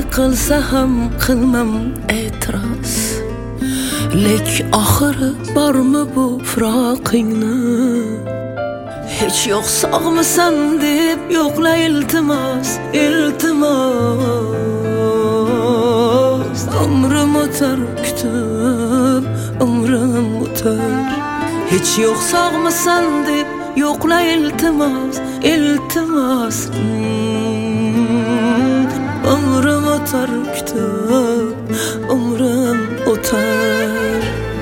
qilsa ham qilmam e'tiroz. Lek oxiri bormi bu firoqingni? Hech yo'q sog'misan deb yo'qla iltimos, iltimos. Umrim o'tar kutib, umrim o'tar. Hech yo'q sog'misan deb yo'qla iltimos, iltimos. Umrim o'tar kutib, umrim o'tar.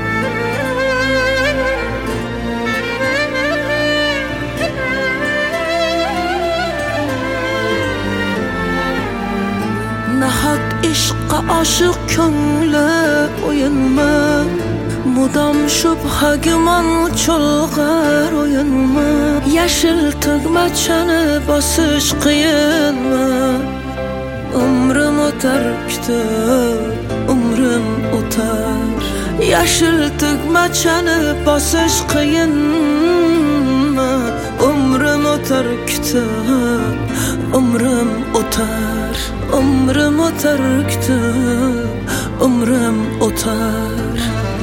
Nahot ishqqa oshiq ko'ngli o'yinma, mudom shubha gumon cho'lg'ar o'yinma. Yashil tugmachani bosish qiyinmi? Umrim o'tar kutib, umrim o'tar. Yashil tugmachani bosish qiyinmi? Umrim o'tar kutib, umrim o'tar. Umrim o'tar kutib, umrim o'tar.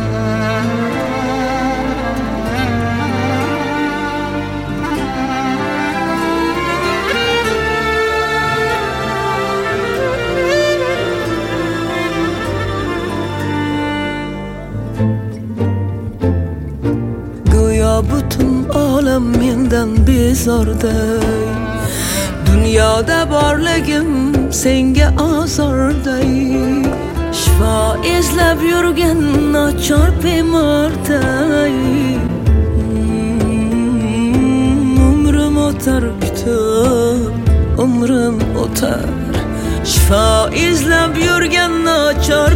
Go'yo butun olam mendan bezorday, dunyoda borligim senga ozorday. Shifo izlab yurgan nochor bemorday. Umrim o'tar kutib, umrim o'tar. Shifo izlab yurgan nochor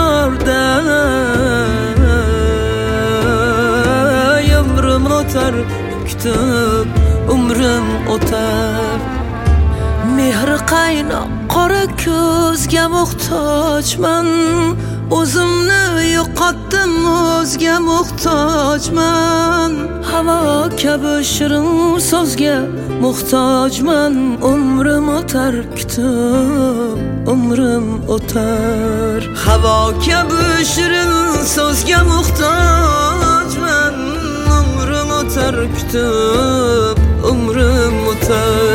bemorday. Umrim o'tar kutib, umrim o'tar. Mehri qaynoq qora ko'zga muhtojman. O'zimni yo'qotdim, o'zga muhtojman. Havo kabi shirin so'zga muhtojman. Umrim o'tar kutib, umrim o'tar. Havo kabi shirin so'zga muhtojman. Umrim o'tar kutib, umrim o'tar.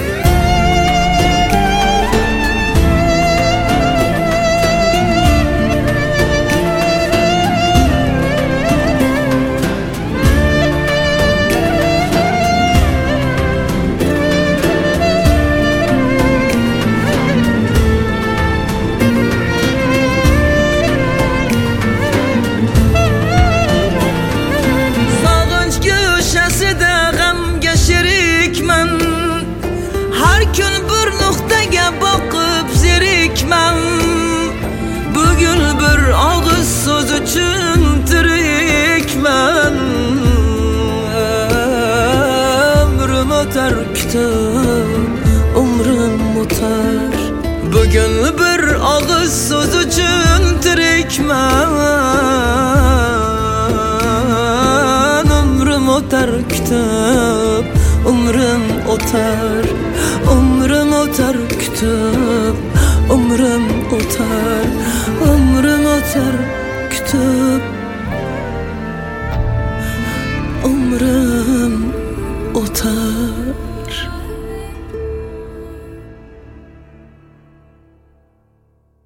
Har kun bir nuqtaga boqib zerikman. Bugun bir og'iz so'z uchun tirikman. Umrim o'tar kutib, umrim o'tar. Bugun bir og'iz so'z uchun tirikman. Umrim o'tar kutib, umrim o'tar. Umrim o'tar kutib, umrim o'tar. Umrim o'tar kutib, umrim o'tar.